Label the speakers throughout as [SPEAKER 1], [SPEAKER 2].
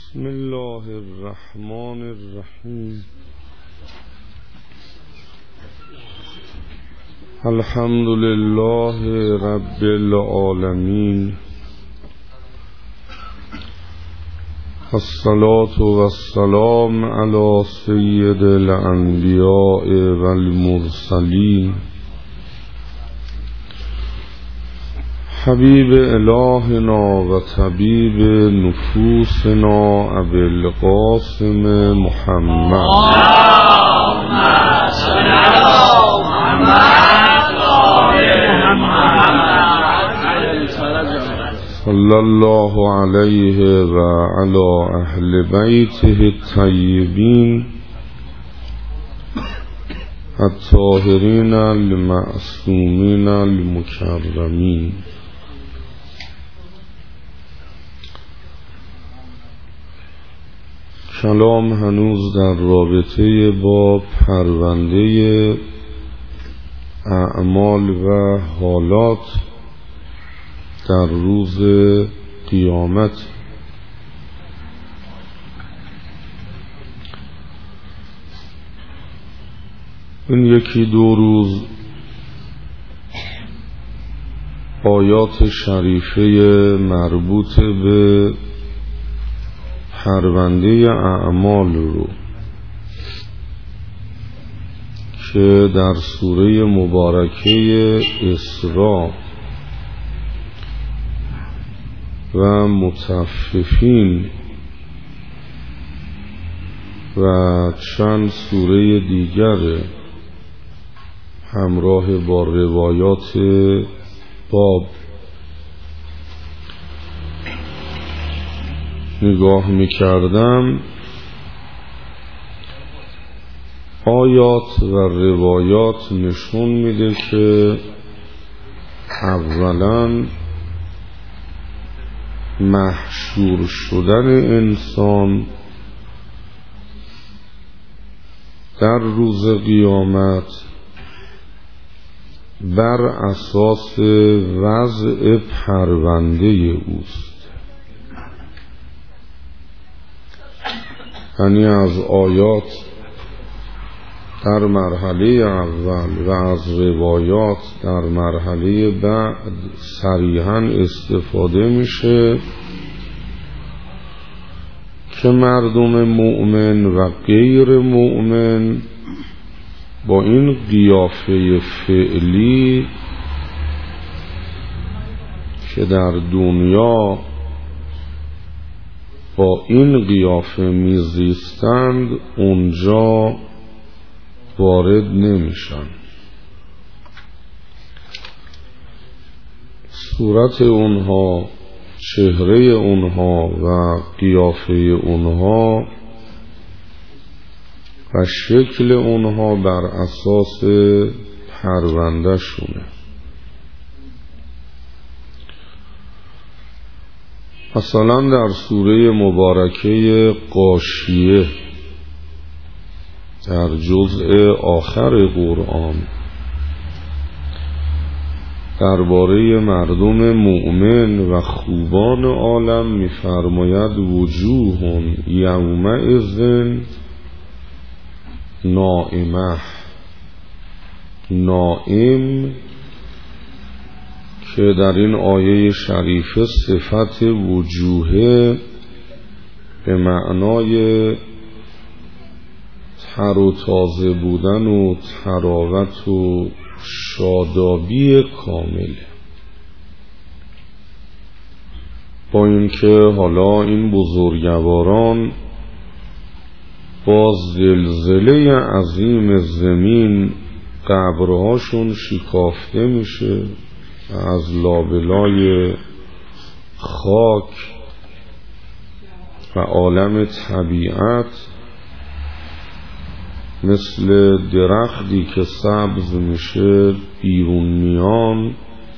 [SPEAKER 1] بسم الله الرحمن الرحیم. الحمد لله رب العالمین، الصلاة والسلام علی سید الانبیاء والمرسلین، حبیب الهنا و طبیب نفوسنا ابی القاسم محمد صلی الله علیه و علی اهل بیته الطیبین الطاهرین المعصومین المکرمین. کلام هنوز در رابطه با پرونده اعمال و حالات در روز قیامت. این یکی دو روز آیات شریفه مربوط به پرونده اعمال رو که در سوره مبارکه اسراء و مطففین و چند سوره دیگر همراه با روایات باب نگاه می‌کردم، آیات و روایات نشون میده که اولاً محشور شدن انسان در روز قیامت بر اساس وضع پرونده اوست. یعنی از آیات در مرحله اول و از روایات در مرحله بعد صریحاً استفاده میشه که مردم مؤمن و غیر مؤمن با این قیافه فعلی که در دنیا با این قیافه میزیستند اونجا وارد نمیشن. صورت اونها، چهره اونها و قیافه اونها و شکل اونها بر اساس پرونده شونه. مثلا در سوره مبارکه غاشیه در جزء آخر قرآن درباره مردم مؤمن و خوبان عالم می‌فرماید وجوه یومئذ نائمه. نائم که در این آیه شریفه صفت وجوه به معنای تر و تازه بودن و تراوت و شادابی کامل. با اینکه حالا این بزرگواران با زلزله عظیم زمین قبرهاشون شکافته میشه و از لابلای خاک و عالم طبیعت مثل درختی که سبز میشه بیرون میان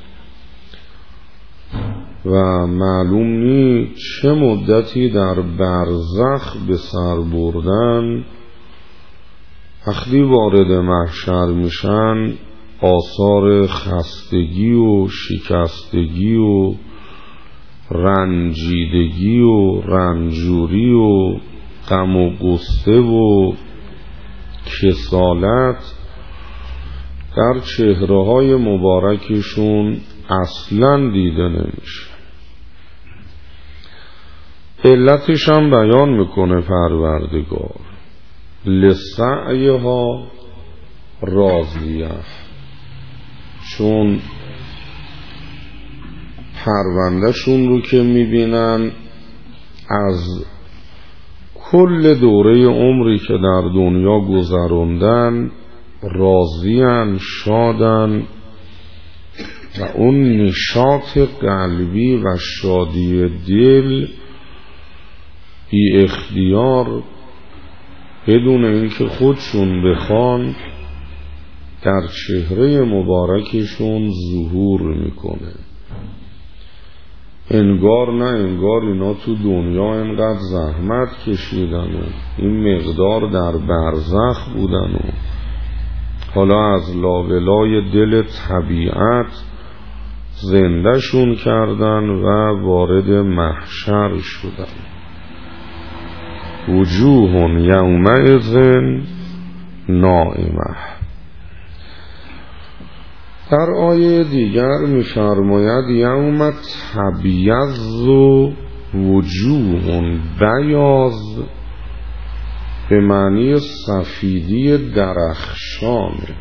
[SPEAKER 1] و معلوم نی چه مدتی در برزخ به سر بردن. وقتی وارد محشر میشن آثار خستگی و شکستگی و رنجیدگی و رنجوری و غم و غصه و کسالت در چهره‌های مبارکشون اصلاً دیده نمیشه. علتش هم بیان میکنه پروردگار: لسعیها راضیه، چون پروندهشون رو که میبینن از کل دوره عمری که در دنیا گذروندن راضیان، شادن و اون نشاط قلبی و شادی دل بی اختیار بدون اینکه خودشون بخوان در چهره مبارکشون ظهور میکنه. انگار نه انگار اینا تو دنیا اینقدر زحمت کشیدن و این مقدار در برزخ بودن و حالا از لابلای دل طبیعت زندهشون کردن و وارد محشر شدن. وجوه یومئذ ناعمه. در آیه دیگر می‌فرماید یوم تبیض وجوه، بیاض به معنی سفیدی درخشانه.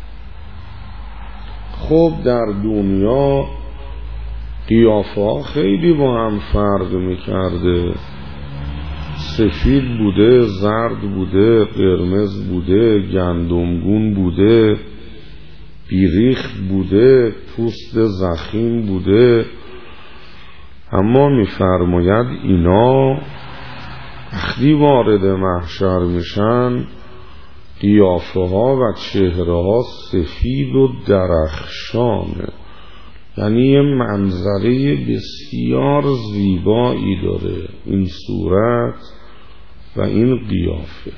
[SPEAKER 1] خب در دنیا قیافه ها خیلی با هم فرق می‌کرده، سفید بوده، زرد بوده، قرمز بوده، گندمگون بوده، بیریخت بوده، پوست زخیم بوده. اما می‌فرماید اینا وقتی وارد محشر میشن قیافه ها و چهره ها سفید و درخشانه، یعنی یه منظره بسیار زیبایی داره این صورت و این قیافه.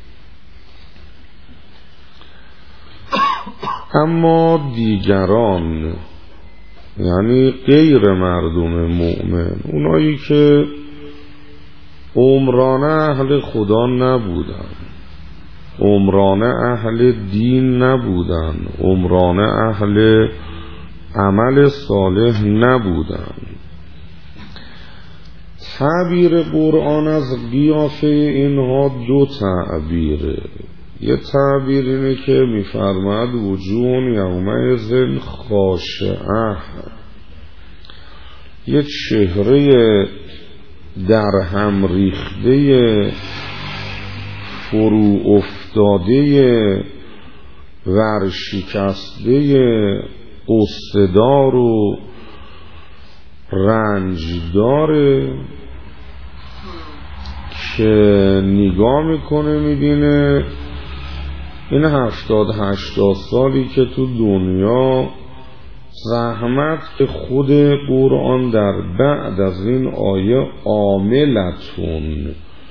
[SPEAKER 1] اما دیگران، یعنی غیر مردم مؤمن، اونایی که عمرانه اهل خدا نبودن، عمرانه اهل دین نبودن، عمرانه اهل عمل صالح نبودن، تعبیر قرآن از قیافه اینها دو تعبیره. یه تعبیر اینه که می‌فرماید وجوه یومئذ خاشعه، یه چهره در هم ریخته، فرو افتاده، ورشکسته، قصه‌دار و رنجداره که نگاه میکنه میبینه این 70-80 سالی که تو دنیا زحمت که خود قرآن در بعد از این آیه عاملتون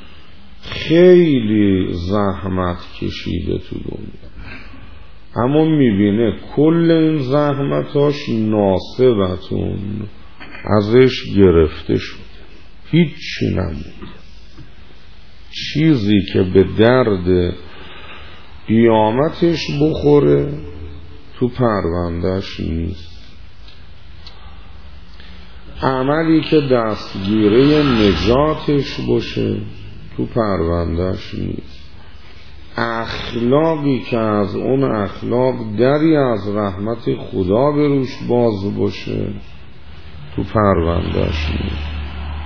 [SPEAKER 1] خیلی زحمت کشیده تو دنیا، اما میبینه کل این زحمتاش ناسبتون ازش گرفته شده، هیچی نمونده. چیزی که به درد قیامتش بخوره تو پروندهش نیست، عملی که دستگیره نجاتش باشه تو پروندهش نیست، اخلاقی که از اون اخلاق دری از رحمت خدا به روش باز باشه تو پروندهش نیست.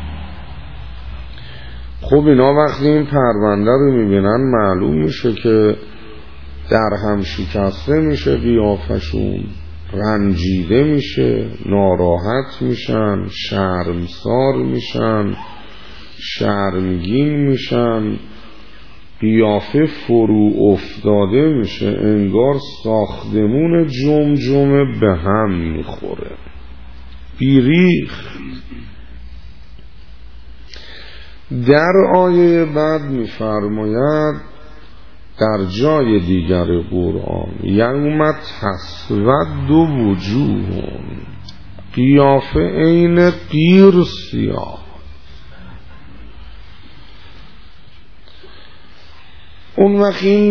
[SPEAKER 1] خب اینا وقتی این پرونده رو میبینن معلوم میشه که در هم شکسته میشه قیافشون، رنجیده میشه، ناراحت میشن، شرمسار میشن، شرمگین میشن، قیافه فرو افتاده میشه، انگار ساختمون جمجمه به هم میخوره، بیریخت. در آیه بعد میفرماید در جای دیگر قرآن یوم تسود وجوه، قیافه عین قیر سیاه. اون وقت این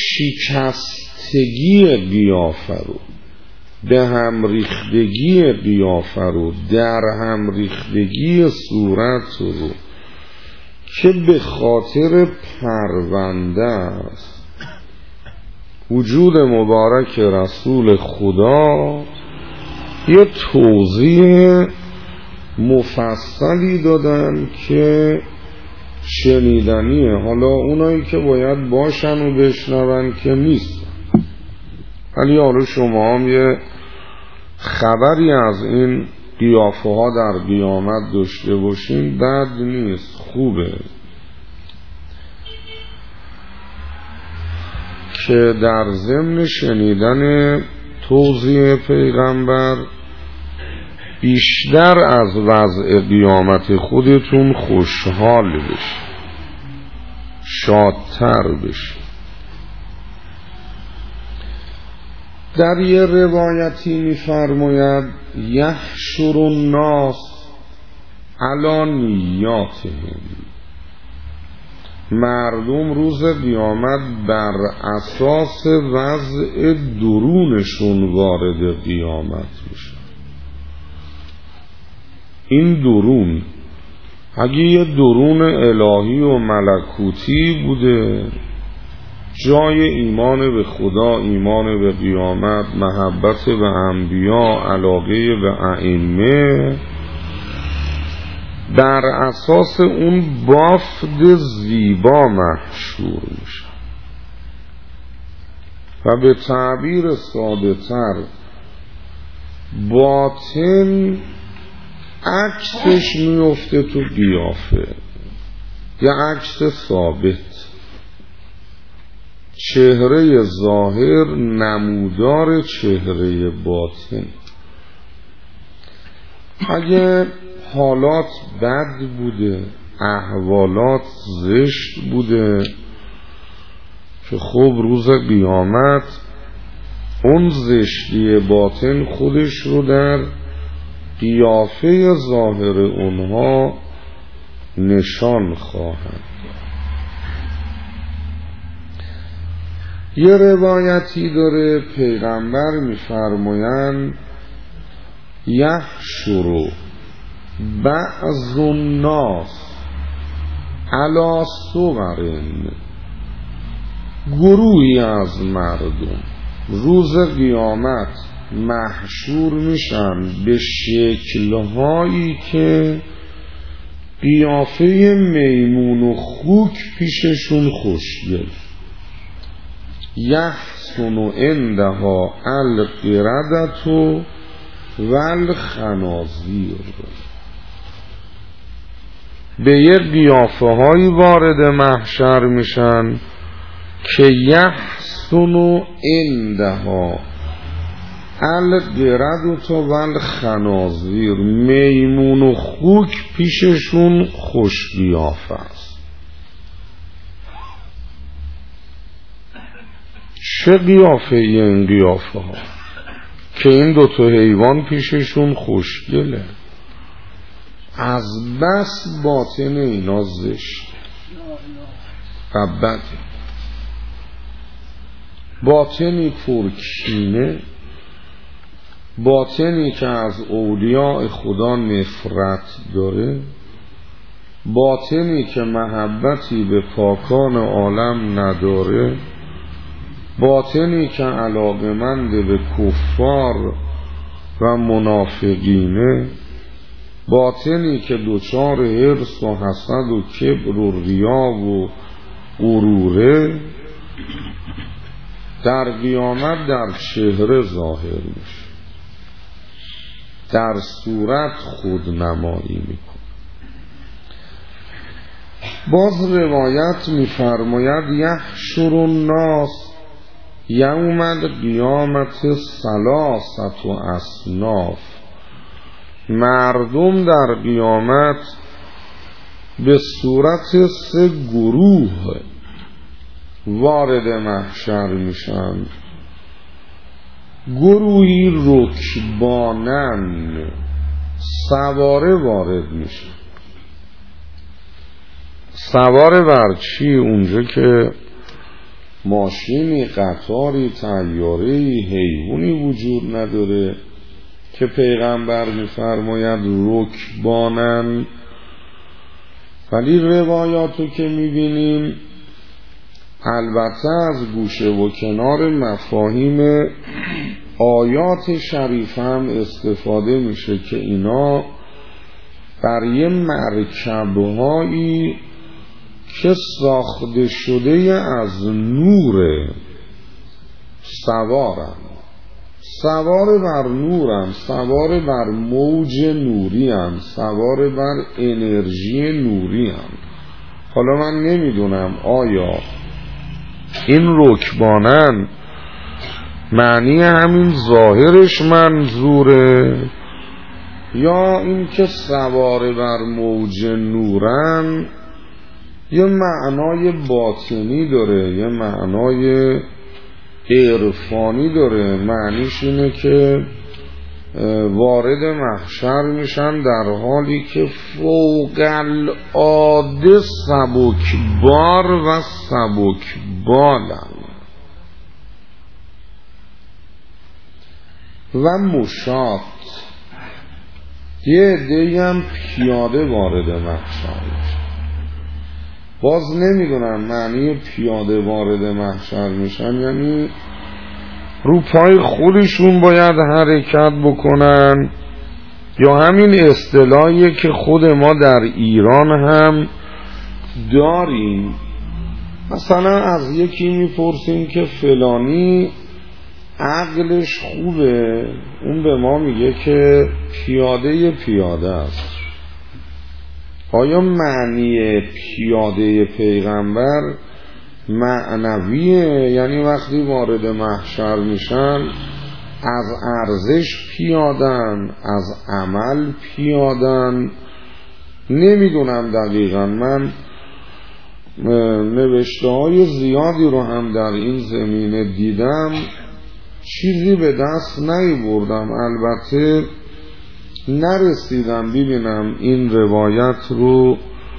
[SPEAKER 1] شکستگی قیافه رو، به هم ریختگی قیافه رو، در هم ریختگی صورت رو که به خاطر پرونده است وجود مبارک رسول خدا یه توضیح مفصلی دادن که شنیدنیه. حالا اونایی که باید باشن و بشنون که نیست، ولی حالا شما هم یه خبری از این قیافه ها در قیامت داشته باشین بد نیست، خوبه که در ضمن شنیدن توضیح پیغمبر بیشتر از وضع قیامت خودتون خوشحال بشید، شادتر بشید. در یه روایتی می‌فرماید یحشر الناس علی نیاتهم، مردم روز قیامت بر اساس وضع درونشون وارد قیامت میشن. این درون اگه یه درون الهی و ملکوتی بوده، جای ایمان به خدا، ایمان به قیامت، محبت به انبیا، علاقه به ائمه، بر اساس اون بافت زیبا محشور میشه و به تعبیر ساده تر باطن عکسش میفته تو قیافه، یا عکس ثابت. چهره ظاهر نمودار چهره باطن. اگه حالات بد بوده، احوالات زشت بوده، که خب روز قیامت اون زشتی باطن خودش رو در قیافه ظاهر اونها نشان خواهد. یه روایتی داره پیغمبر میفرمایند یحشر بعض الناس علی صور، گروهی از مردم روز قیامت محشور میشن به شکلهایی که قیافه میمون و خوک پیششون خوشگل. یحسن عندها القردة والخنازیر، به یه قیافه هایی وارد محشر میشن که یحسن عندها القردة والخنازیر، میمون و خوک پیششون خوش قیافه است. چه قیافه این قیافه ها که این دوتا حیوان پیششون خوشگله، از بس باطن اینا زشت و بده، باطنی پرکینه، باطنی که از اولیاء خدا نفرت داره، باطنی که محبتی به پاکان عالم نداره، باطنی که علاقمند به کفار و منافقینه، باطنی که دچار حرص و حسد و کبر و ریا و غروره، در قیامت در چهره ظاهر میشه، در صورت خودنمایی میکنه. باز روایت میفرماید یحشر الناس یوم القیامت ثلاثة اصناف، مردم در قیامت به صورت 3 گروه وارد محشر میشن. گروهی رکبانن، سواره وارد میشه. سواره بر چی؟ اونجا که ماشینی، قطاری، طیاره‌ای، حیوانی وجود نداره که پیغمبر میفرماید رکبانن. ولی روایاتو که میبینیم البته از گوشه و کنار مفاهیم آیات شریف هم استفاده میشه که اینا بر یه مرکبهایی که ساخته شده از نور سوارن، سوار بر نورن، سوار بر موج نوری هم، سوار بر انرژی نوری هم. حالا من نمیدونم آیا این رکبانن معنی همین ظاهرش منظوره یا این که سوار بر موج نورن یه معنای باطنی داره، یه معنای عرفانی داره. معنیش اینه که وارد محشر میشن در حالی که فوق العاده سبکبار و سبکبالن و مشاط. یه عده‌ای هم پیاده وارد محشر میشن. باز نمیدونم معنی پیاده وارد محشر میشن یعنی رو پای خودشون باید حرکت بکنن یا همین اصطلاحی که خود ما در ایران هم داریم. مثلا از یکی میپرسیم که فلانی عقلش خوبه، اون به ما میگه که پیاده است. آیا معنی پیاده پیغمبر معنویه؟ یعنی وقتی وارد محشر میشن از ارزش پیادن، از عمل پیادن؟ نمیدونم دقیقا. من نوشته های زیادی رو هم در این زمینه دیدم، چیزی به دست نیاوردم. البته نرسیدم ببینم این روایت رو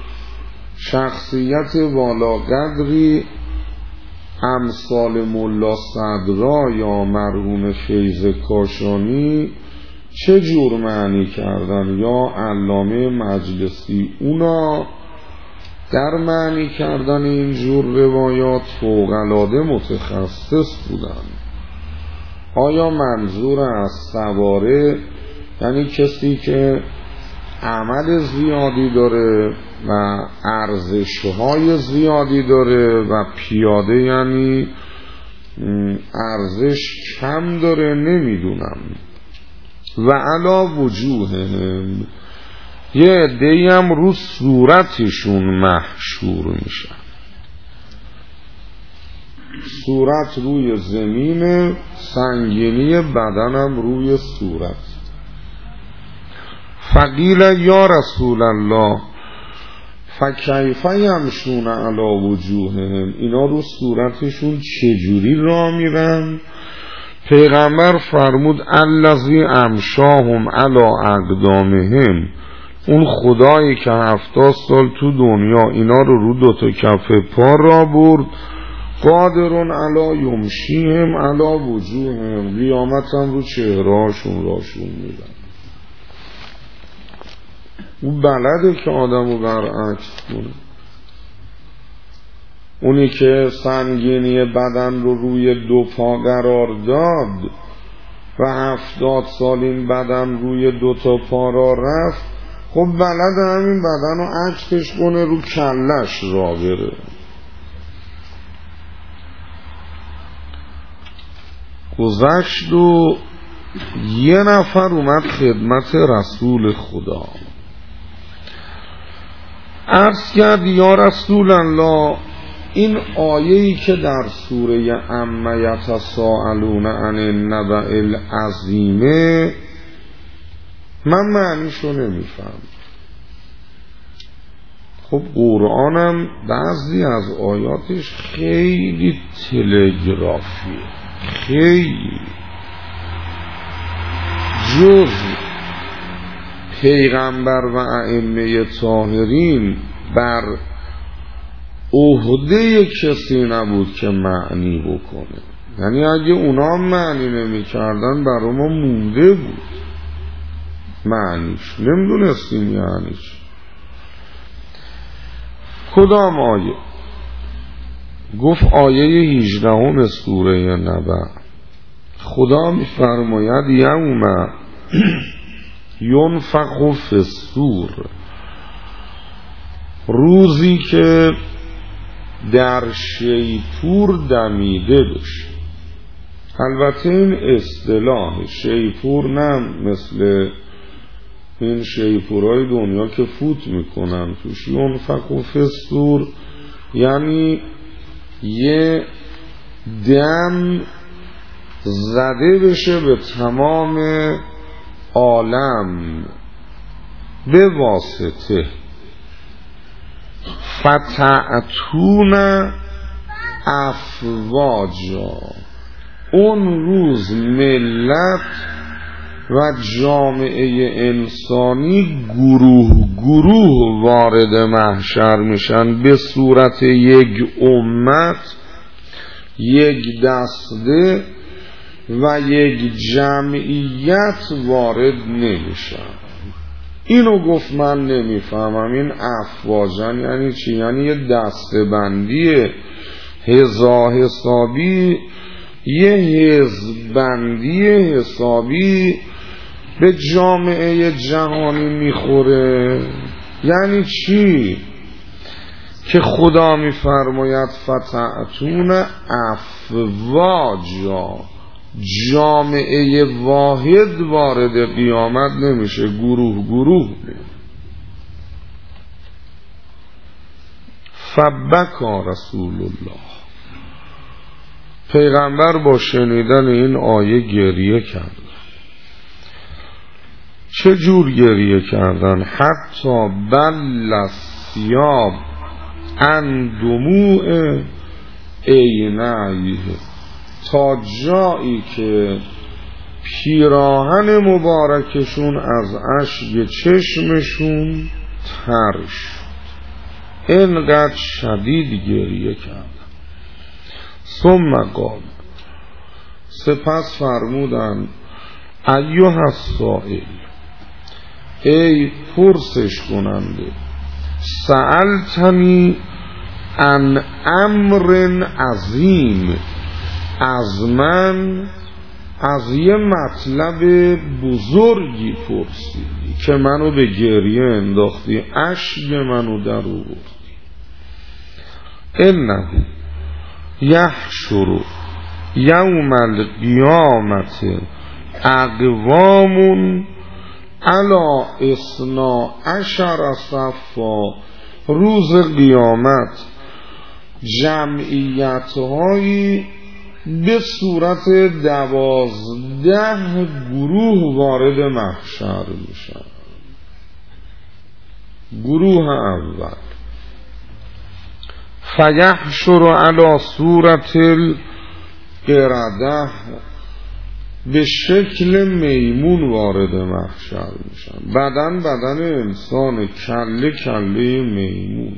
[SPEAKER 1] شخصیت والاقدری امثال ملا صدرا یا مرحوم فیض کاشانی چه جور معنی کردن یا علامه مجلسی اونا در معنی کردن این جور روایات فوق‌العاده متخصص بودن. آیا منظور از سواره یعنی کسی که عمل زیادی داره و ارزش‌های زیادی داره و پیاده یعنی ارزش کم داره؟ نمیدونم. و علا وجوههم، یه عده‌ای هم رو صورتشون محشور میشن. صورت روی زمین، سنگینی بدنم روی صورت. فقیل یا رسول الله فکیف یمشون علی وجوههم، اینا رو صورتشون چجوری راه میرن؟ پیغمبر فرمود الذی امشاهم علی اقدامهم، اون خدایی که 70 سال تو دنیا اینا رو دوتا کف پا را برد، قادرون علی یمشیهم علی وجوههم، قیامت هم رو چهرهاشون راشون میدن. اون بلده که آدمو برعکس کنه. اونی که سنگینی بدن رو روی دو پا قرار داد و 70 سال این بدن روی دو تا پا را رفت، خب بلده همین بدن رو عکسش کنه رو کلش را بره. گذشت و یه نفر اومد خدمت رسول خدا، عرض کرد یا رسول الله، این آیه‌ای که در سوره عما یتساءلون عن النبأ العظیم من معنیشو نمیفهم. خب قرآنم بعضی از آیاتش خیلی تلگرافیه، خیلی جز پیغمبر و ائمه طاهرین بر عهده کسی نبود که معنی بکنه. یعنی اگه اونا معنی نمی کردن برای ما مونده بود معنیش، نمیدونستیم یعنیش. کدام آیه؟ گفت آیه 18 سوره نبأ. خدا میفرماید یوم ینفخ فی الصور، روزی که در شیپور دمیده بشه. البته این اصطلاح شیپور نه مثل این شیپورهای دنیا که فوت میکنن توش. ینفخ فی الصور یعنی یه دم زده بشه به تمام عالم به واسطه فتأتون افواجا. اون روز ملت و جامعه انسانی گروه گروه وارد محشر میشن، به صورت یک امت، یک دسته و یک جمعیت وارد نمیشن. اینو گفت من نمیفهمم این افواجن یعنی چی؟ یعنی یه دسته بندی حسابی، یه حزب بندی حسابی به جامعه جهانی میخوره. یعنی چی؟ که خدا میفرماید فتأتون افواجا، جامعه واحد وارد قیامت نمیشه، گروه گروه. فبکا رسول الله، پیغمبر با شنیدن این آیه گریه کردن. چه جور گریه کردن؟ حتی بل الثیاب عن دموع عینیه، تا جایی که پیراهن مبارکشون از اشک چشمشون تر شد. اینقدر شدید گریه کردن. ثم قال، سپس فرمودن ایها السائل، ای پرسش کننده، سألتنی عن امر عظیم، از من از یه مطلب بزرگی پرسیدی که منو به گریه انداختی، اشک منو در آوردی. انه یحشر یوم القیامت اقوام علی 12 صفا، روز قیامت جمعیت هایی به صورت 12 گروه وارد محشر میشن. گروه اول فیحشر علی صورت القرده، به شکل میمون وارد محشر میشن. بدن انسان، کله کله میمون.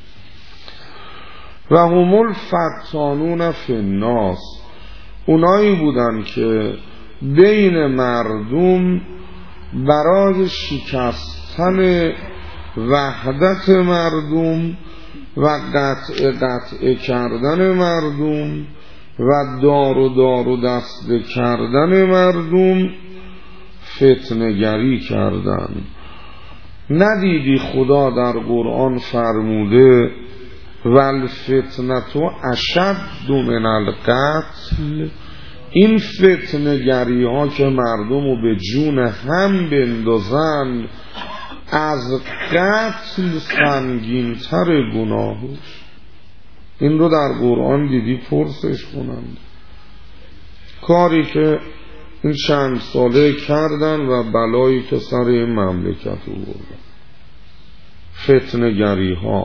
[SPEAKER 1] و هم الفتانون فی الناس، اونایی بودن که بین مردم برای شکستن وحدت مردم و قطع کردن مردم و دار و دسته کردن مردم فتنه‌گری کردن. ندیدی خدا در قرآن فرموده والفتنة اشد من القتل؟ این فتنه‌گری ها که مردم رو به جون هم بندازن از قتل سنگین تر گناهش. این رو در قرآن دیدی پرسش کنند. کاری که این چند ساله کردن و بلایی که سر این مملکت آوردن، فتنه‌گری ها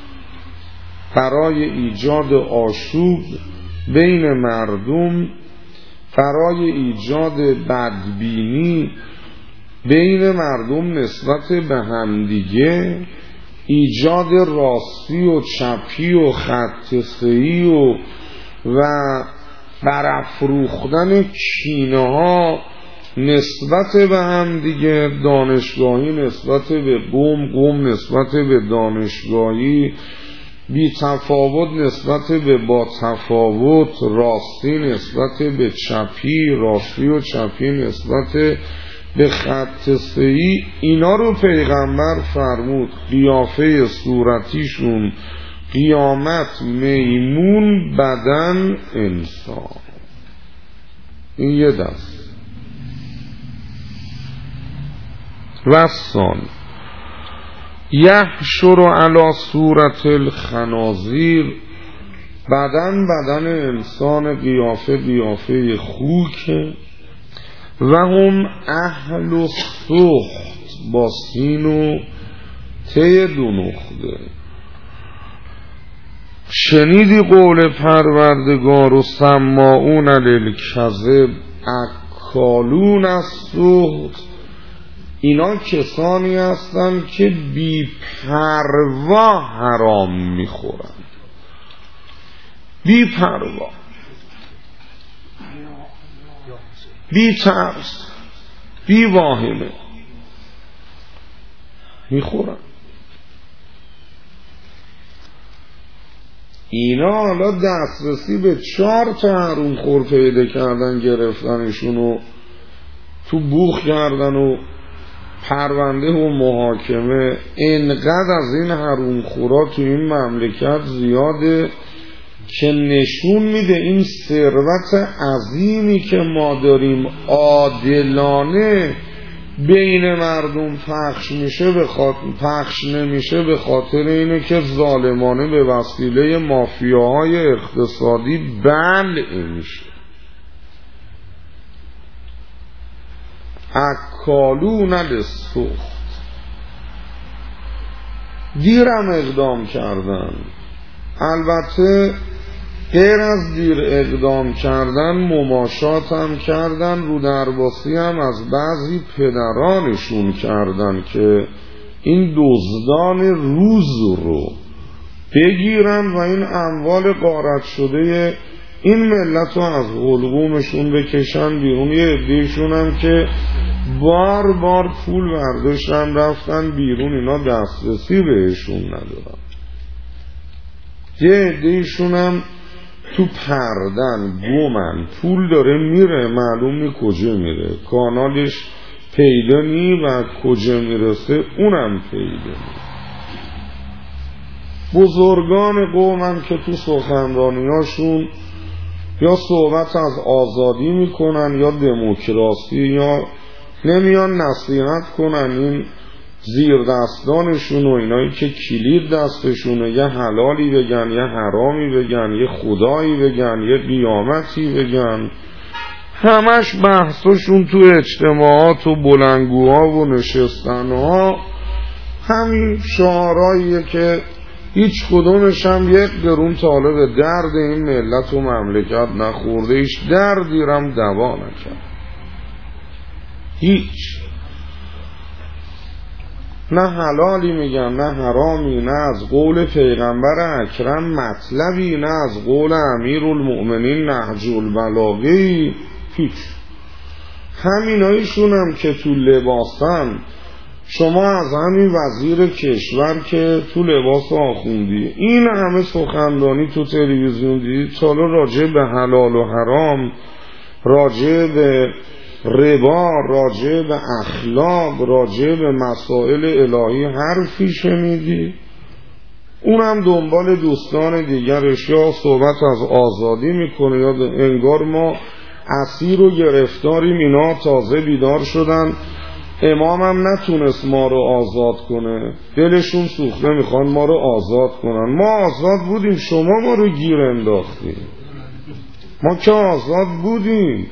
[SPEAKER 1] برای ایجاد آشوب بین مردم، برای ایجاد بدبینی بین مردم نسبت به همدیگه، ایجاد راستی و چپی و خط سه‌ای و برافروختن کینه ها نسبت به هم دیگه، دانشگاهی نسبت به قوم نسبت به دانشگاهی، بی تفاوت نسبت به با تفاوت، راستی نسبت به چپی، راستی و چپی نسبت به خط سه‌ای، اینا رو پیغمبر فرمود قیافه صورتیشون قیامت میمون، بدن انسان. این یه دست. وصان یحشر علی صورت الخنازیر، بدن انسان قیافه خوکه. و هم اهل سخط با سین و ته دو نقطه. شنیدی قول پروردگار و سماعون للکذب اکالون السحت، اینا کسانی هستند که بی پروا حرام میخورند. بی پروا، بی ترس، بی واهمه میخورن. اینا حالا دسترسی به 4 تا حروم خور پیدا کردن، گرفتنشون و تو بوخ کردن و پرونده و محاکمه. اینقدر از این حروم خورا تو این مملکت زیاده که نشون میده این ثروت عظیمی که ما داریم عادلانه بین مردم پخش نمیشه به خاطر اینه که ظالمانه به وسیله مافیاهای اقتصادی بلع میشه. اکالون للسحت، دیرم اقدام کردن. البته غیر از دیر اقدام کردن مماشات هم کردن، رو درباسی هم از بعضی پدرانشون کردن که این دزدان روز رو بگیرن و این اموال غارت شده این ملت رو از حلقومشون بکشن بیرون. یه عده‌شون هم که بار پول برداشتن رفتن بیرون، اینا دسترسی بهشون ندارن. یه عده‌شون هم تو پردن گمن، پول داره میره معلوم نی کجا میره، کانالش پیدا نی و کجا میرسه اونم پیدا نی. بزرگان قومن که تو سخنرانیاشون یا صحبت از آزادی میکنن یا دموکراسی، یا نمیان نصیحت کنن این زیر دستانشون و اینایی که کلید دستشونه، یه حلالی بگن یه حرامی بگن، یه خدایی بگن یه قیامتی بگن. همش بحثشون تو اجتماعات و بلندگوها و نشستنها همین شعارهاییه که هیچ کدومش هم یک قرون طالب درد این ملت و مملکت نخورده، هیچ دردیرم دوا نکرد، هیچ. نه حلالی میگن نه حرامی، نه از قول پیغمبر اکرم مطلبی، نه از قول امیرالمؤمنین نهج البلاغی، هیچ. همینایشون هم که تو لباسن، شما از همین وزیر کشور که تو لباس آخوندی این همه سخنرانی تو تلویزیون دیدید، حالا راجع به حلال و حرام، راجع به ربا، راجع به اخلاق، راجع به مسائل الهی حرفی شنیدی؟ اونم دنبال دوستان دیگرش یا صحبت از آزادی میکنه یا انگار ما اسیر و گرفتاریم، اینا تازه بیدار شدن، امامم نتونست ما رو آزاد کنه، دلشون سوخته میخوان ما رو آزاد کنن. ما آزاد بودیم، شما ما رو گیر انداختیم، ما که آزاد بودیم.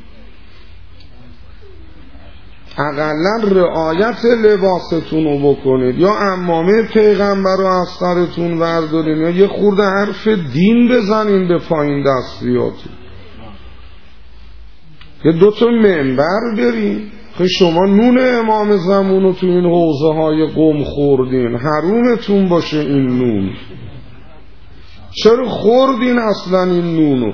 [SPEAKER 1] اقلا رعایت لباستون رو بکنید، یا عمامه پیغمبر رو از سرتون بردارین، یا یه خورده حرف دین بزنین به پایین دستیاتون، یه 2 تا منبر برین. که شما نون امام زمان رو تو این حوزه های قم خوردین، حرومتون باشه این نون. چرا خوردین اصلا این نونو؟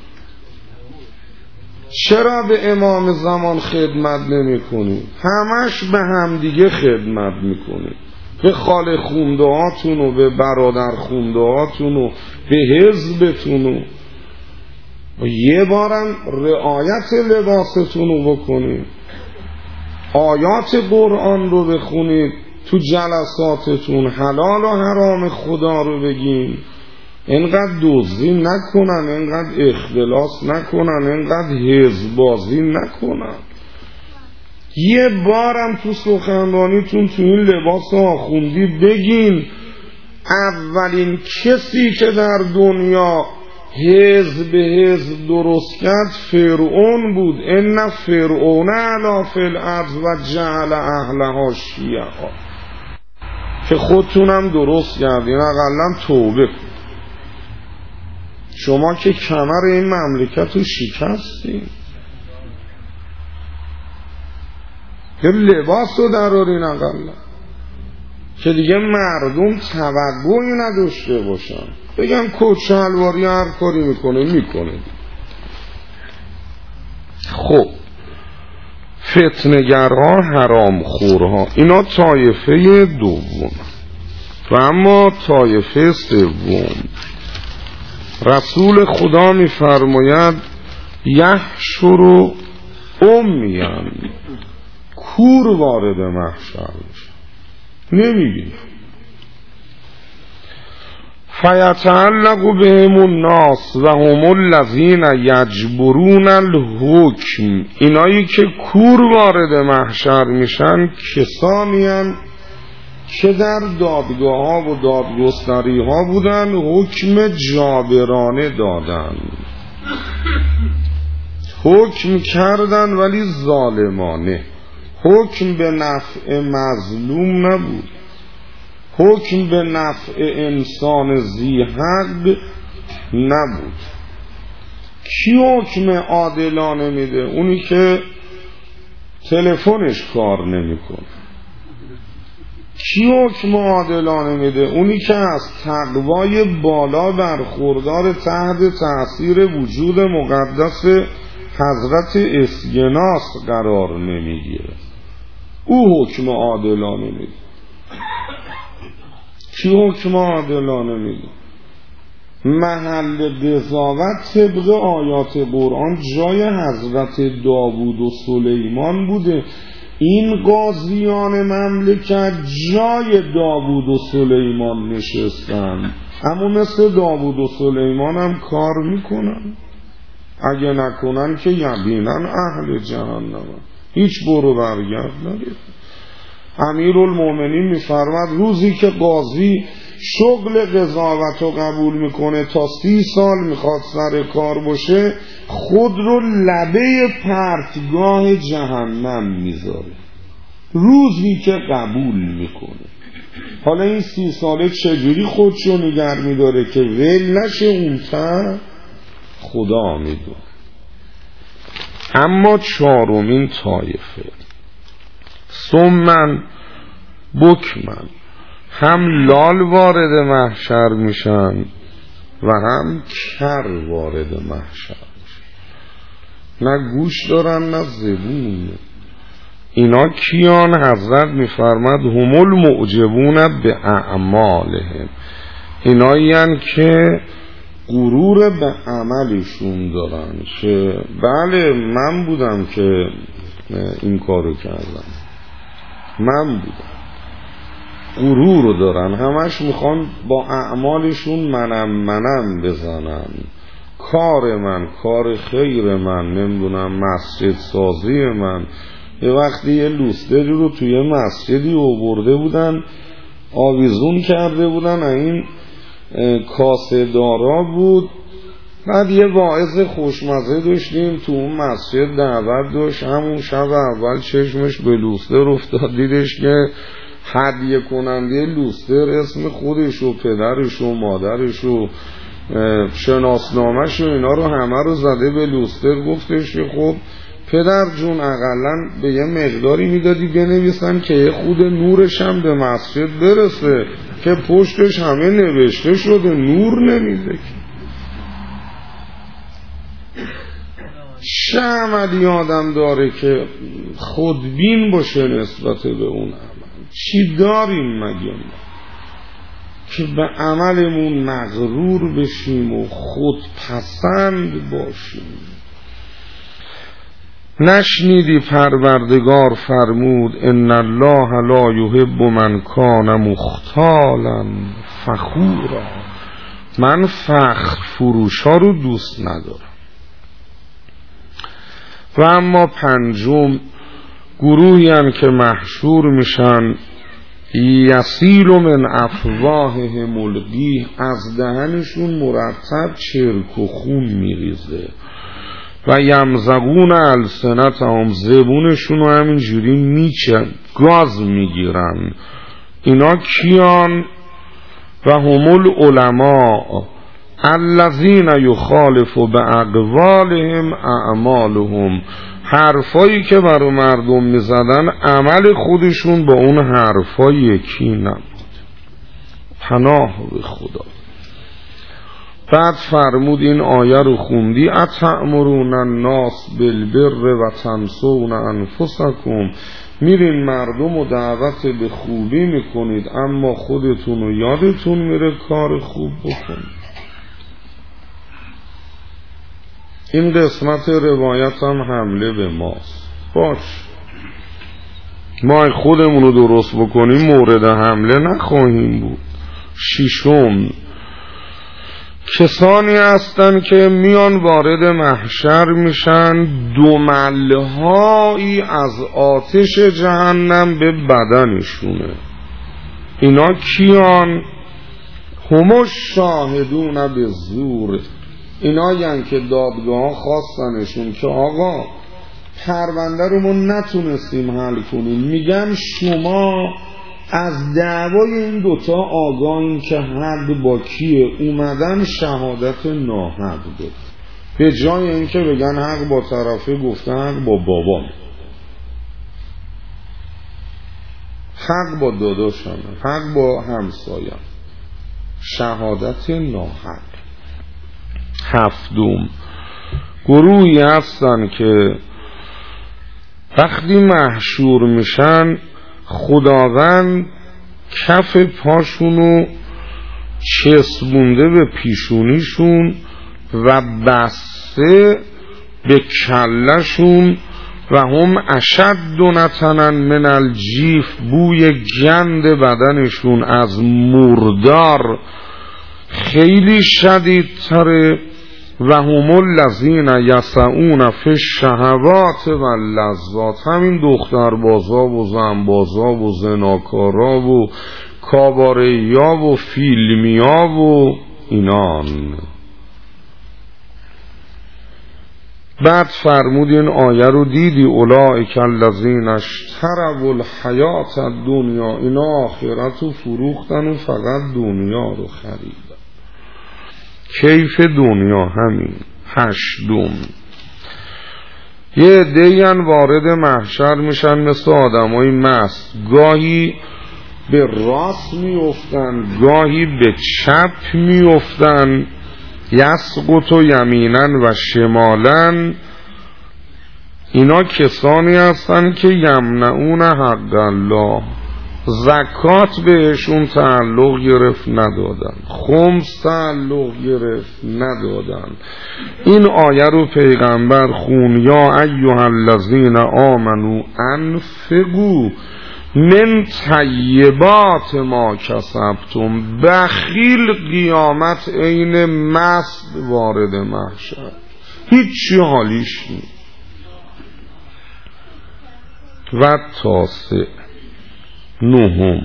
[SPEAKER 1] چرا به امام زمان خدمت نمی کنید؟ همش به همدیگه خدمت میکنید، به خاله خونده هاتون و به برادر خونده هاتون و به حزبتون و یه بارم رعایت لباستون رو بکنید، آیات قرآن رو بخونید، تو جلساتتون حلال و حرام خدا رو بگین، اینقدر دزدی نکنن، اینقدر اختلاس نکنن، اینقدر حزبازی نکنن. یه بارم تو سخنرانیتون تو این لباس آخوندی بگین اولین کسی که در دنیا حزب درست کرد فرعون بود. ان فرعون علا فی الارض و جعل اهلها شیعا. که خودتونم درست کردین، اقلا توبه کن. شما که کمر این مملکت رو شکستین، یه لباس رو درارین اقلا که دیگه مردم توقعی نداشته باشن، بگم کوچه حلواری هر کاری میکنه. خب فتنگرها، حرام خورها، اینا طایفه دوم. و اما طایفه سوم، رسول خدا میفرماید یحشر امین، کور وارد محشر میشه، نمیبینه. فیتعلق بهم الناس و هم الذین یجبرون الحکم، اینایی که کور وارد محشر میشن کسانی هستند که در دادگاه ها و دادگستری ها بودن، حکم جابرانه دادن، حکم کردن ولی ظالمانه، حکم به نفع مظلوم نبود، حکم به نفع انسان ذی حق نبود. کی حکم عادلانه میده؟ اونی که تلفنش کار نمیکنه. کی حکم عادلانه میده؟ اونی که از تقوای بالا برخوردار تحت تأثیر وجود مقدس حضرت اسگناس قرار نمیگیره، او حکم عادلانه میده. کی حکم عادلانه میده؟ محل قضاوت طبق آیات قرآن جای حضرت داوود و سلیمان بوده. این قاضیان مملکت جای داوود و سلیمان نشستن، اما مثل داوود و سلیمان هم کار میکنن. اگه نکنن که یقینا اهل جهنم، هیچ برو برگرد نداره. امیرالمومنین میفرماد روزی که قاضی شغل قضاوت رو قبول میکنه تا 30 سال میخواد سر کار باشه، خود رو لبه پرتگاه جهنم میذاره، روزی که قبول میکنه. حالا این 30 ساله چجوری خودشو نگه میداره که ول نشه اون تا خدا میدونه. اما چهارمین طایفه سمن بکمن، هم لال وارد محشر میشن و هم کر وارد محشر میشن، نه گوش دارن نه زبون. اینا کیان؟ حضرت میفرماد هم المعجبون به اعمالهم، اینایی هستند که غرور به عملشون دارن که بله من بودم که این کارو کردم، من بودم. غرور رو دارن، همش میخوان با اعمالشون منم بزنن. کار من، کار خیر من، نمیدونم مسجد سازی من. یه وقتی یه لوستری رو توی مسجدی آورده بودن، آویزون کرده بودن، این کاسه دارا بود. بعد یه واعظ خوشمزه داشتیم تو اون مسجد، دعوت داشت. همون شب اول چشمش به لوستر افتاد، دیدش که هدیه کننده لوستر اسم خودش و پدرش و مادرش و شناسنامش و اینا رو همه رو زده به لوستر. گفتش که خب پدر جون اقلن به یه مقداری میدادی بنویسن که یه خود نورش هم به مسجد برسه، که پشتش همه نوشته شده نور نمیده. چه عملی آدم داره که خودبین باشه نسبت به اون عمل؟ چی داریم مگه ما که به عملمون مغرور بشیم و خودپسند باشیم؟ نشنیدی پروردگار فرمود ان الله لا یحب من کان مختالا فخورا. من فخر فروشا رو دوست ندارم. و اما پنجم گروهی هم که محشور میشن یسیل من افواههم القیح، از دهنشون مرتب چرک و خون میریزه. و یمزقون السنتهم، زبونشون رو همینجوری میچن، گاز میگیرن. اینا کیان؟ و هم العلماء الذین یخالف باقوالهم اعمالهم، حرفایی که برای مردم میزدن عمل خودشون با اون حرفا یکی نبود. پناه به خدا. بعد فرمود این آیه رو خوندی اتأمرون الناس بالبر و تنسون انفسکم، میرین مردم رو دعوت به خوبی میکنید اما خودتون رو یادتون میره کار خوب بکنید. این قسمت روایت هم حمله به ماست. باش ما خودمون رو درست بکنیم مورد حمله نخواهیم بود. ششم کسانی هستن که میان وارد محشر میشن، دملهایی از آتش جهنم به بدنشونه. اینا کیان؟ هم شاهدون به زور، اینا یعنی که دادگاه خواستنشون که آقا پرونده رو ما نتونستیم حل کنیم، میگن شما از دعوای این دوتا آگاهین که حق با کیه، اومدن شهادت ناحق بده، به جای اینکه بگن حق با طرفه گفته حق با بابام، حق با داداشم، حق با همسایم، شهادت ناحق. هفتم گروهی هستن که وقتی محشور میشن خداوند کف پاشونو چسبونده به پیشونیشون و بسته به کلشون و هم اشد نتنا من الجیف، بوی گند بدنشون از مردار خیلی شدیدتره. و هم الذین یسعون فی الشهوات و اللذات، همین دختر بازا و زن بازا و زناکارا و کاباریا و فیلمیا و اینان. بعد فرمود این آیه رو دیدی اولئک الذین اشتروا الحیات الدنیا، اینا آخرت رو فروختن و فقط دنیا رو خریدن. کیف دنیا همین. هشتم یه عده‌ای وارد محشر میشن مثل آدمای مست، گاهی به راست میافتن گاهی به چپ میافتن، یسقط و یمینن و شمالن. اینا کسانی هستن که یمنعون حق الله، زکات بهشون تعلق گرفت ندادن، خمس تعلق گرفت ندادن. این آیه رو پیغمبر خون یا ایها الذین آمنو انفقوا من طیبات ما کسبتم. بخیل قیامت عین مست وارد محشر، هیچی حالیش نیست. و تاسع نهم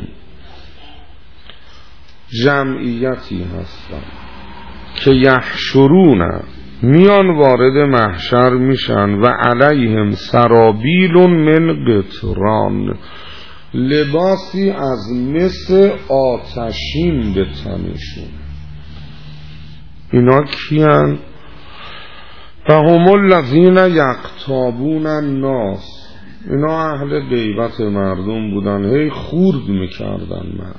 [SPEAKER 1] جمعیتی هستن که یحشرون، میان وارد محشر میشن و علیهم سرابیل من قطران، لباسی از مس آتشین به تنشون. اینا کیان؟ فهم الذین یغتابون الناس، اینا اهل غیبت مردم بودن، هی خورد میکردن مرد.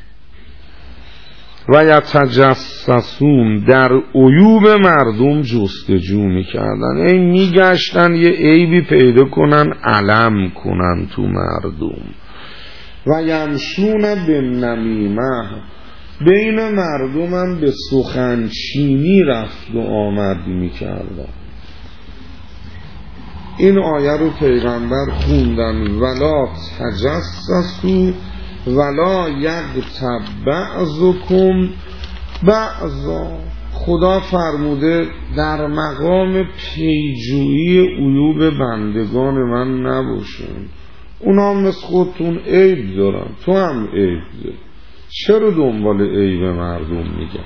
[SPEAKER 1] و یتجسسون، در عیوب مردم جستجو میکردن، هی میگشتن یه عیبی پیدا کنن علم کنن تو مردم. و یمشون بالنمیمه، بین مردم هم به سخنچینی رفت و آمد میکردن. این آیه رو پیغمبر خوندن، ولا تجسسوا ولا یغتب بعضکم بعضا. خدا فرموده در مقام پیجویی عیوب بندگان من نباشین، اونا مثل خودتون عیب دارن، تو هم عیب داری، چرا دنبال عیب مردم میگم؟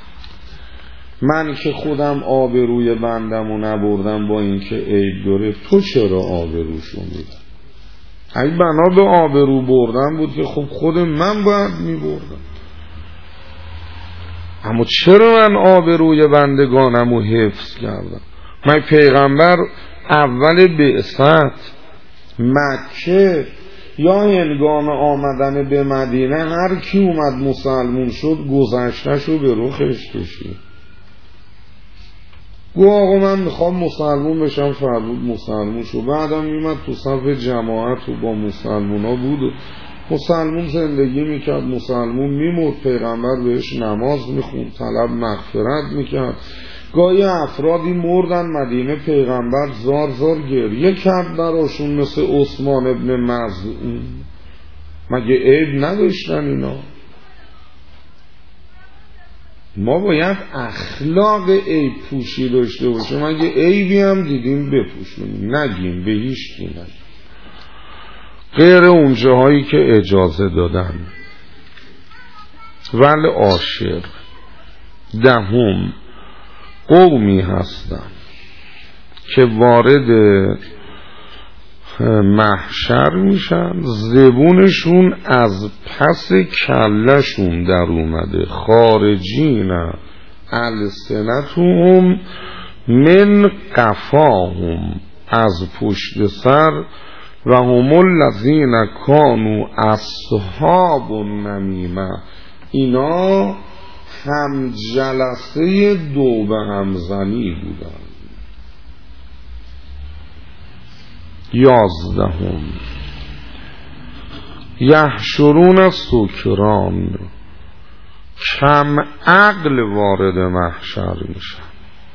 [SPEAKER 1] من که خودم آبروی بندمو نبردم با اینکه عیب داره، تو چرا آبروشو میدم؟ اگه بنا به آبرو بردم بود که خب خود من باید میبردم، اما چرا من آبروی بندگانمو حفظ کردم؟ من پیغمبر اول بعثت مکه یا هنگام آمدن به مدینه هر کی اومد مسلمون شد گذشتهشو به رخش کشید، گو آقا من میخوام مسلمون بشم، فرمود مسلمون شد. بعدم میمد تو صف جماعت و با مسلمون ها بود و مسلمون زندگی میکرد، مسلمون میمرد، پیغمبر بهش نماز میخوند، طلب مغفرت میکرد. گاهی افرادی مردن مدینه، پیغمبر زار زار گریه کرد براشون، مثل عثمان ابن مظعون. مگه عیب نداشتن اینا؟ ما باید اخلاق عیب پوشی داشته باشیم، مگه عیبی هم دیدیم بپوشونیم، نگیم به هیچ کی نگیم، غیر اون جاهایی که اجازه دادن. ول عاشر، دهم، قومی هستن که وارد محشر میشن، زبونشون از پس کلشون در اومده، خارجین السنتهم من قفاهم، از پشت سر. و هم الذین کانوا اصحاب النمیمه، اینا هم جلسه دو به همزنی بودن. 11 یحشرون سکران، کم عقل وارد محشر میشن.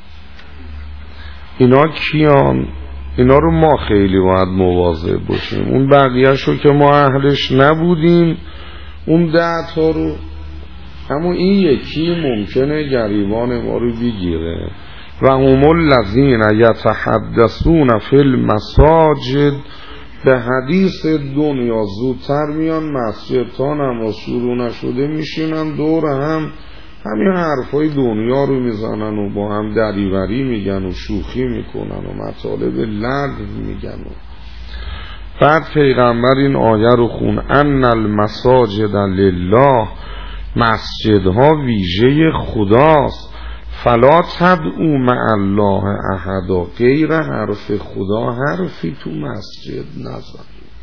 [SPEAKER 1] اینا کیان؟ اینا رو ما خیلی باید مواظب باشیم، اون بقیه‌شو که ما اهلش نبودیم، اون 10 تا رو، اما این یکی ممکنه گریبان ما رو بگیره. و هم الذین یتحدثون فی المساجد، به حدیث دنیا زودتر میان مسجد تا نماز شروع نشده میشینن دور هم، همین حرفای دنیا رو میزنن و با هم دریوری میگن و شوخی میکنن و مطالب لغو میگن. بعد پیغمبر این آیه رو خون، ان المساجد لله، مسجدها ویژه خداست، فلا تدعوا مع الله احدا، غیر حرف خدا حرفی تو مسجد نزن.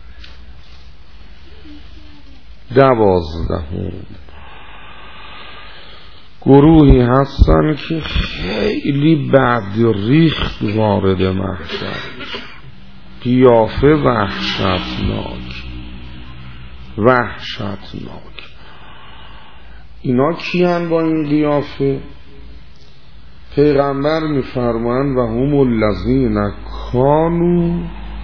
[SPEAKER 1] 12 گروهی هستن که خیلی بد ریخت وارد محشر، قیافه وحشتناک. اینا کیان با این قیافه؟ پیغمبر میفرمایند و هم الذین کانوا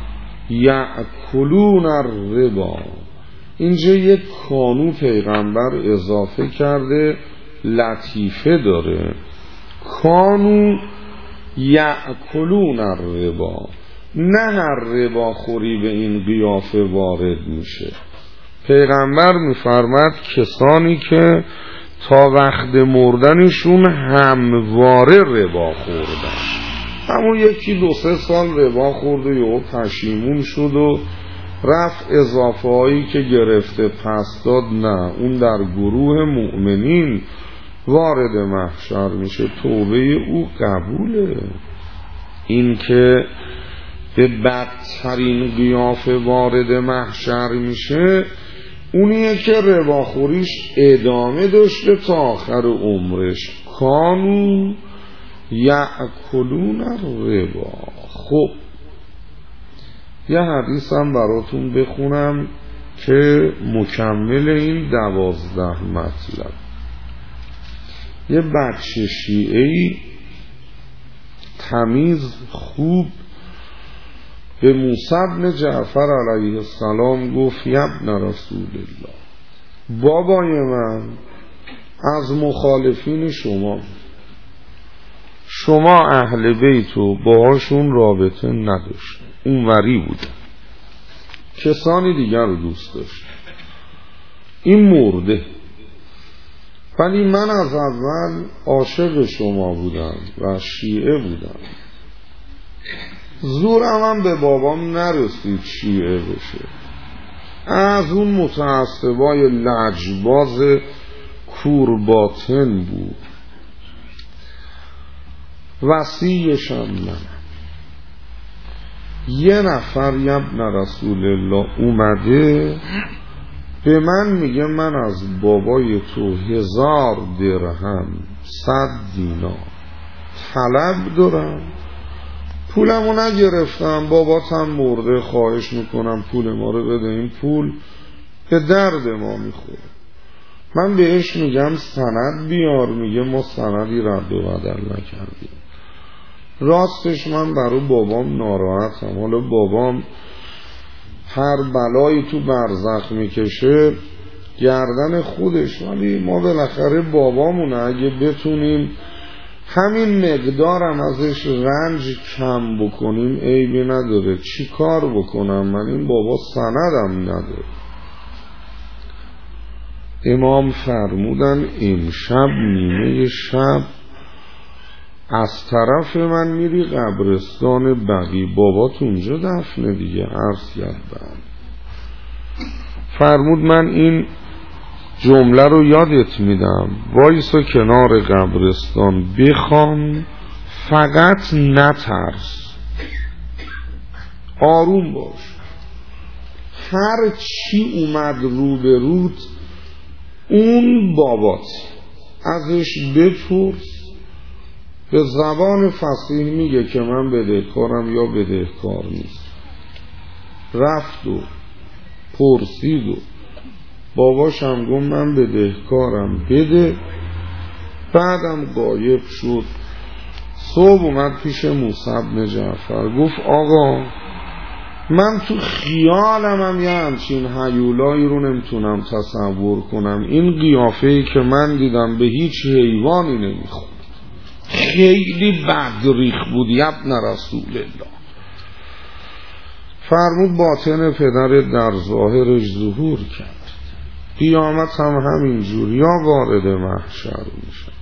[SPEAKER 1] یأکلون الربا. اینجا یک کانو پیغمبر اضافه کرده، لطیفه داره. کانو یأکلون الربا، نه هر ربا خوری به این قیافه وارد میشه. پیغمبر میفرماد کسانی که تا وقت مردنشون همواره ربا خوردن، همون 1-2-3 سال ربا خورد و یهو پشیمون شد و رفت اضافه هایی که گرفته پس داد، نه، اون در گروه مؤمنین وارد محشر میشه، توبه او قبوله. این که به بدترین قیافه وارد محشر میشه اونیه که رباخوریش ادامه داشته تا آخر عمرش. کانو یأکلون الربا. خب یه حدیث هم براتون بخونم که مکمل این 12 مطلب. یه بچه شیعه‌ای تمیز خوب به موسی بن جعفر علیه السلام گفت یا ابن رسول الله، بابای من از مخالفین شما اهل بیتو باهاشون رابطه نداشت، اونوری بوده، کسانی دیگر رو دوست داشت، این مرده، ولی من از اول عاشق شما بودم و شیعه بودم، زورم هم به بابام نرسید شیعه بشه، از اون متعصبای لجباز کورباطن بود، وصیشم منم. یه نفر ابن رسول الله اومده به من میگه من از بابای تو 1000 درهم 100 دینار طلب دارم، پولمو نگرفتم، باباتم مرده، خواهش میکنم پول ما رو بده، این پول به درد ما میخوره. من بهش میگم سند بیار، میگه ما سندی رد و بدل نکردیم. راستش من برای بابام ناراحتم، حالا بابام هر بلایی تو برزخ میکشه گردن خودش، ولی ما بالاخره بابامونه، اگه بتونیم همین مقدارم ازش رنج کم بکنیم عیبی نداره. چی کار بکنم من؟ این بابا سندم نداره. امام فرمودن امشب نیمه شب از طرف من میری قبرستان بقی، بابات اونجا دفنه دیگه، عرض کردم. فرمود من این جمله رو یادت میدم، وایسا کنار قبرستان بخوان، فقط نترس، آروم باش، هر چی اومد رو به رود اون بابات، ازش بپرس. به زبان فصیح میگه که من بدهکارم یا بدهکار نیست. رفت و پرسید و باباشم گفت من بدهکارم بده، بعدم غایب شد. صبح اومد پیش موسی بن جعفر گفت آقا من تو خیالم هم یه همچین هیولایی رو نمیتونم تصور کنم، این قیافه‌ای که من دیدم به هیچ حیوانی نمیخورد، خیلی بدریخ بود یا ابن رسول الله. فرمود باطن پدرت در ظاهرش ظهور کرد، قیامت هم همینجور یا وارد محشر میشن.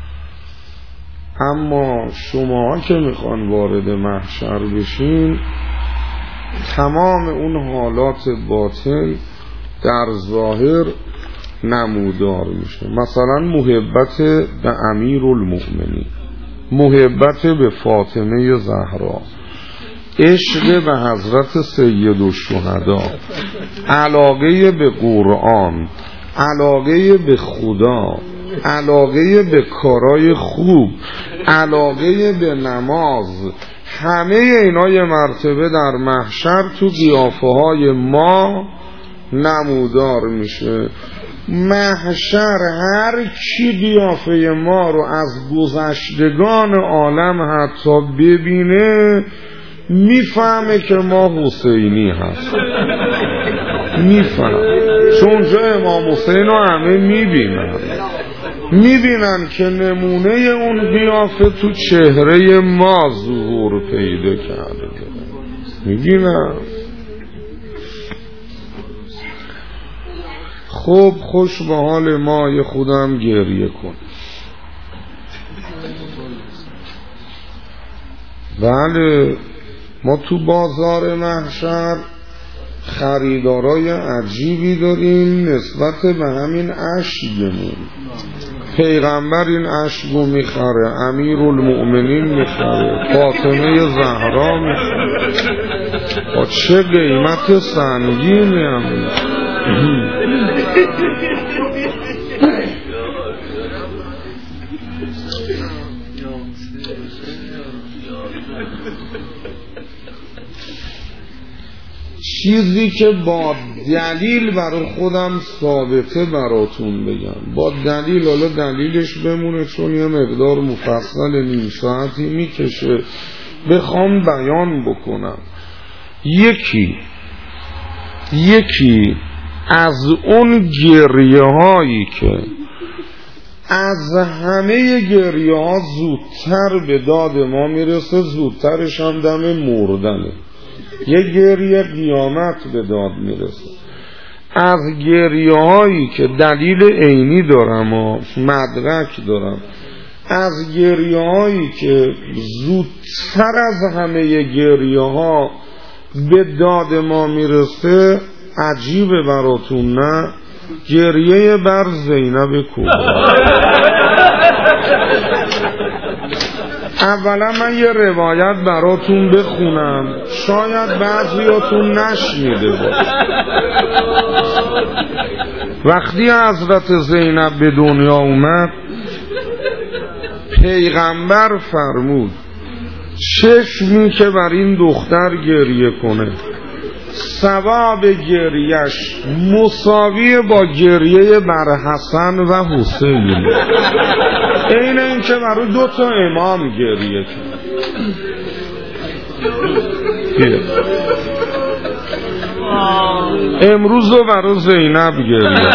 [SPEAKER 1] اما شما که میخوان وارد محشر بشین، تمام اون حالات باطن در ظاهر نمودار میشه. مثلا محبت به امیرالمؤمنین، محبت به فاطمه زهرا، عشق به حضرت سید الشهدا، علاقه به قرآن، علاقه به خدا، علاقه به کارای خوب، علاقه به نماز، همه اینا یه مرتبه در محشر تو قیافه های ما نمودار میشه. محشر هر کی قیافه ما رو از گذشتگان عالم حتی ببینه میفهمه که ما حسینی هست، میفهم، چون جا امام حسین رو همه میبینن که نمونه اون قیافه تو چهره ما ظهور پیدا کرده، میبینن. خب خوش به حال ما، یه خودم گریه کن. بله ما تو بازار محشر خریدارای عجیبی داریم نسبت به همین اشیمون. پیغمبر این عشقو میخره، امیرالمؤمنین میخره، فاطمه زهرا میخره، با چه قیمت سنگینی هم چیزی که با دلیل برای خودم ثابته براتون بگم، با دلیل، حالا دلیلش بمونه چون یه مقدار مفصل نیم ساعتی میکشه بخوام بیان بکنم. یکی از اون گریه هایی که از همه گریه ها زودتر به داد ما میرسه، زودترش هم دم مردنه، یه گریه قیامت به داد میرسه. از گریه هایی که دلیل عینی دارم و مدرک دارم، از گریه هایی که زودتر از همه گریه ها به داد ما میرسه، عجیبه براتون نه؟ گریه بر زینب کبرا. اولا من یه روایت براتون بخونم، شاید بعضیاتون نشنیده باشه. وقتی حضرت زینب به دنیا اومد، پیغمبر فرمود چشمی که بر این دختر گریه کنه ثواب گریهش مساوی با گریه بر حسن و حسین، این این که برای 2 امام گریه کنه. امروز رو برای زینب گریه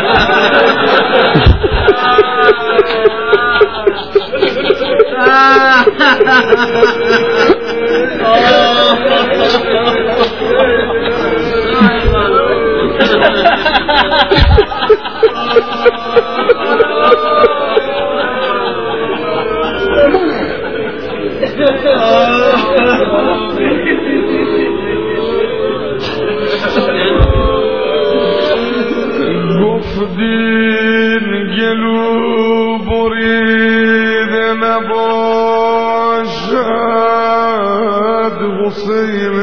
[SPEAKER 1] گفتین گلو برید نباشد حسین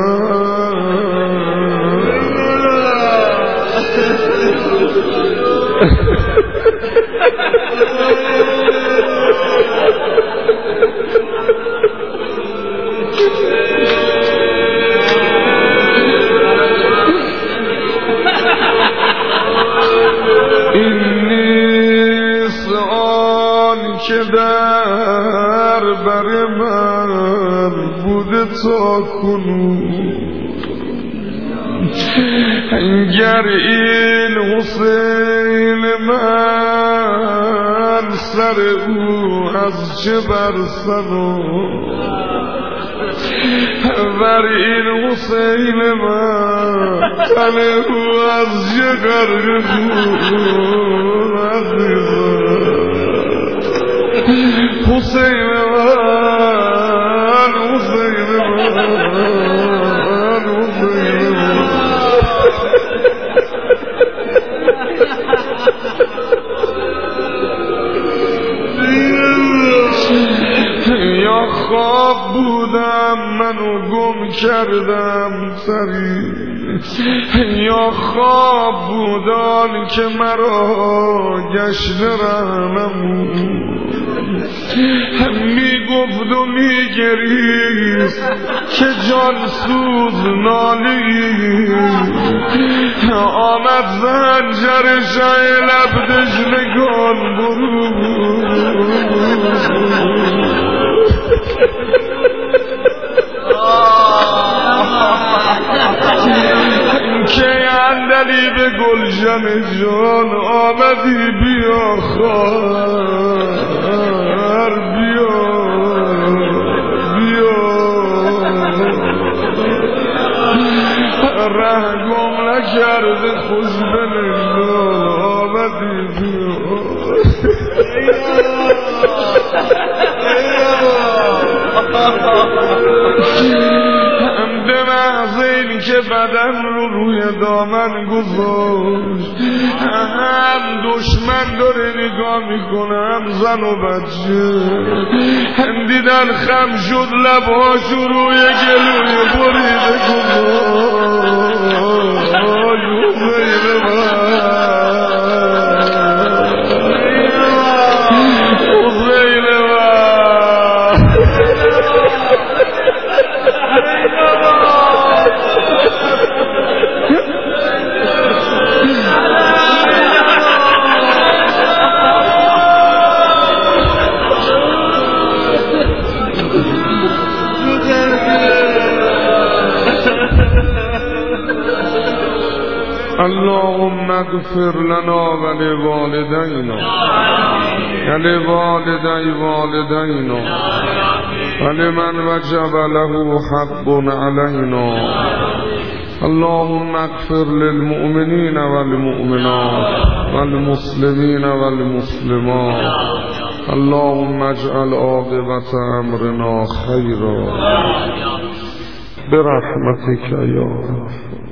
[SPEAKER 1] این نیست آن که در بر من بوده تا کنون، گر این حسین من سر او از چه برسنم، ور این حسین من تن او از چه غرق خون حسین من، حسین من، حسین من. یا خواب بودم منو گم کردم سری، یا خواب بودان که مرا گشت رحمم، می گفت و می گریست که جان سوز نالی، آمد زنجر شای لب دژنگان برو که اندلی به گلشن جان آمدی، بیا خواهر بیا بیا، ره گم نکرده خوش بنگان آمدی، بیا به محض این که بدن رو روی دامن گذاشت. هم دشمن داره نگاه میکنه، هم زن و بچه. هم دیدن خم شد، لبهاشو روی گلوی بریده گذاشت. اللهم اغفر لنا ولوالدينا ولوالدي والدينا ولمن وجب له حق علينا. اللهم اغفر للمؤمنين والمؤمنات والمسلمين والمسلمات. اللهم اجعل عاقبة أمرنا خيرا برحمتك يا رب.